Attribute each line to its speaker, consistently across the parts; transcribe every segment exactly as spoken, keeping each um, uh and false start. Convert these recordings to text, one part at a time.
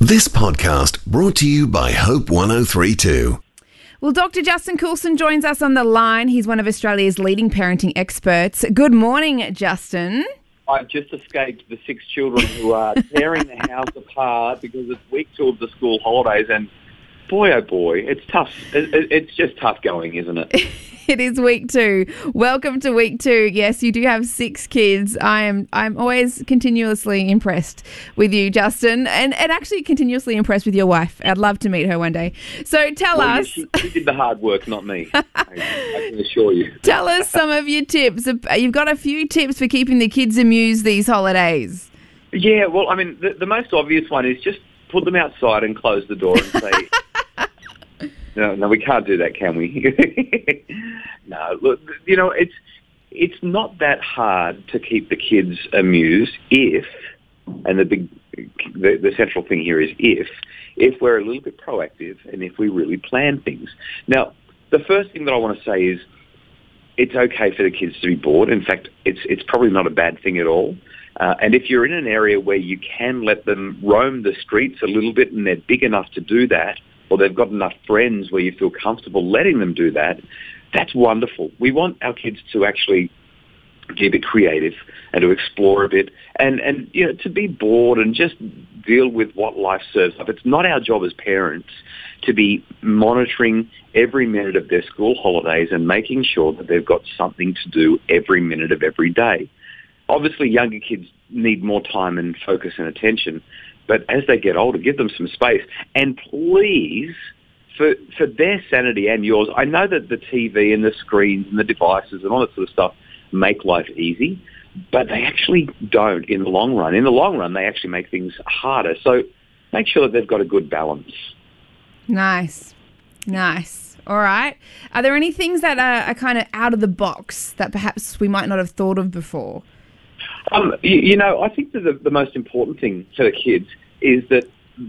Speaker 1: This podcast brought to you by Hope one oh three point two.
Speaker 2: Well, Doctor Justin Coulson joins us on the line. He's one of Australia's leading parenting experts. Good morning, Justin.
Speaker 3: I've just escaped the six children who are tearing the house apart because it's week two of the school holidays, and boy, oh boy, it's tough. It, it, it's just tough going, isn't it?
Speaker 2: It is week two. Welcome to week two. Yes, you do have six kids. I am I'm always continuously impressed with you, Justin, and, and actually continuously impressed with your wife. I'd love to meet her one day. So tell
Speaker 3: well,
Speaker 2: us...
Speaker 3: She, she did the hard work, not me. I, I can assure you.
Speaker 2: Tell us some of your tips. You've got a few tips for keeping the kids amused these holidays.
Speaker 3: Yeah, well, I mean, the, the most obvious one is just put them outside and close the door and say... No, no, we can't do that, can we? No, look, you know, it's it's not that hard to keep the kids amused if, and the big, the, the central thing here is if, if we're a little bit proactive and if we really plan things. Now, the first thing that I want to say is it's okay for the kids to be bored. In fact, it's it's probably not a bad thing at all. Uh, and if you're in an area where you can let them roam the streets a little bit and they're big enough to do that, or they've got enough friends where you feel comfortable letting them do that, that's wonderful. We want our kids to actually be a bit creative and to explore a bit and, and you know, to be bored and just deal with what life serves up. It's not our job as parents to be monitoring every minute of their school holidays and making sure that they've got something to do every minute of every day. Obviously, younger kids need more time and focus and attention, but as they get older, give them some space. And please, for for their sanity and yours, I know that the T V and the screens and the devices and all that sort of stuff make life easy, but they actually don't in the long run. In the long run, they actually make things harder. So make sure that they've got a good balance.
Speaker 2: Nice. Nice. All right. Are there any things that are, are kind of out of the box that perhaps we might not have thought of before?
Speaker 3: Um, you, you know, I think that the, the most important thing for the kids is that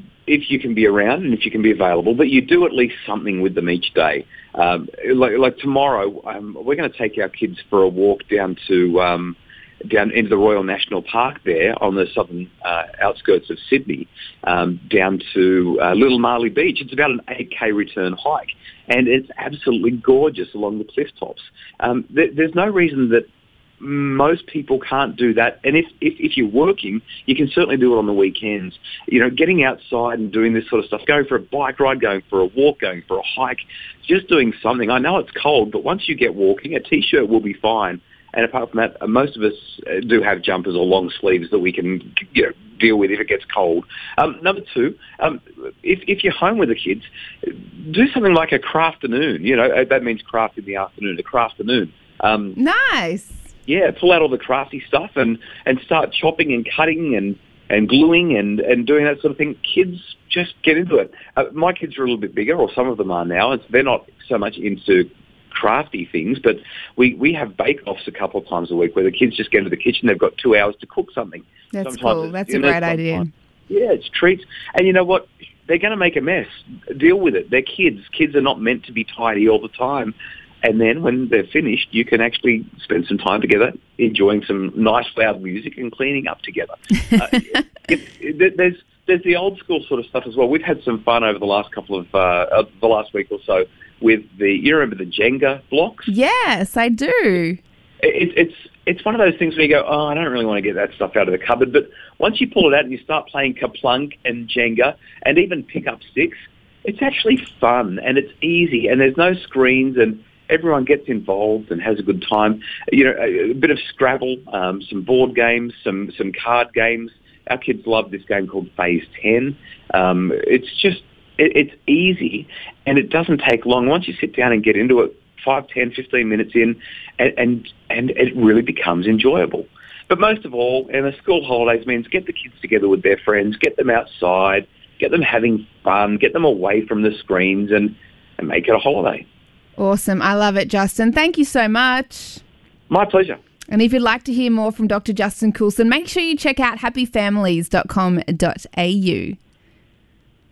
Speaker 3: if you can be around and if you can be available, that you do at least something with them each day. Um, like, like tomorrow, um, we're going to take our kids for a walk down to um, down into the Royal National Park there on the southern uh, outskirts of Sydney, um, down to uh, Little Marley Beach. It's about an eight K return hike, and it's absolutely gorgeous along the cliff tops. Um, there, there's no reason that most people can't do that. And if, if, if you're working, you can certainly do it on the weekends. You know, getting outside and doing this sort of stuff, going for a bike ride, going for a walk, going for a hike, just doing something. I know it's cold, but once you get walking, a T-shirt will be fine. And apart from that, most of us do have jumpers or long sleeves that we can, you know, deal with if it gets cold. Um, number two, um, if, if you're home with the kids, do something like a crafternoon. You know, that means craft in the afternoon, a crafternoon. Um,
Speaker 2: nice.
Speaker 3: Yeah, pull out all the crafty stuff and, and start chopping and cutting and, and gluing and, and doing that sort of thing. Kids, just get into it. Uh, my kids are a little bit bigger, or some of them are now, and they're not so much into crafty things, but we, we have bake-offs a couple of times a week where the kids just get into the kitchen. They've got two hours to cook something.
Speaker 2: That's
Speaker 3: sometimes
Speaker 2: cool. That's
Speaker 3: you
Speaker 2: a
Speaker 3: know,
Speaker 2: great idea.
Speaker 3: Yeah, it's treats. And you know what? They're going to make a mess. Deal with it. They're kids. Kids are not meant to be tidy all the time. And then when they're finished, you can actually spend some time together, enjoying some nice loud music and cleaning up together. uh, it, it, there's there's the old school sort of stuff as well. We've had some fun over the last couple of uh, uh, the last week or so with the, you remember the Jenga blocks?
Speaker 2: Yes, I do.
Speaker 3: It, it's it's one of those things where you go, oh, I don't really want to get that stuff out of the cupboard. But once you pull it out and you start playing Kaplunk and Jenga and even pick up sticks, it's actually fun and it's easy and there's no screens and everyone gets involved and has a good time. You know, a, a bit of Scrabble, um, some board games, some some card games. Our kids love this game called Phase ten. Um, it's just, it, it's easy and it doesn't take long. Once you sit down and get into it, five, ten, fifteen minutes in, and, and, and it really becomes enjoyable. But most of all, and the school holidays means get the kids together with their friends, get them outside, get them having fun, get them away from the screens and, and make it a holiday.
Speaker 2: Awesome. I love it, Justin. Thank you so much.
Speaker 3: My pleasure.
Speaker 2: And if you'd like to hear more from Doctor Justin Coulson, make sure you check out happy families dot com dot a u.